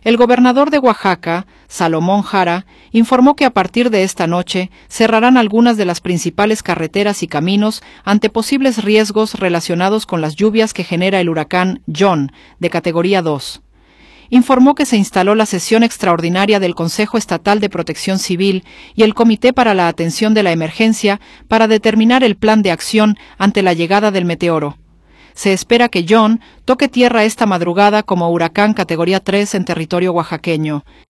El gobernador de Oaxaca, Salomón Jara, informó que a partir de esta noche cerrarán algunas de las principales carreteras y caminos ante posibles riesgos relacionados con las lluvias que genera el huracán John, de categoría 2. Informó que se instaló la sesión extraordinaria del Consejo Estatal de Protección Civil y el Comité para la Atención de la Emergencia para determinar el plan de acción ante la llegada del meteoro. Se espera que John toque tierra esta madrugada como huracán categoría 3 en territorio oaxaqueño.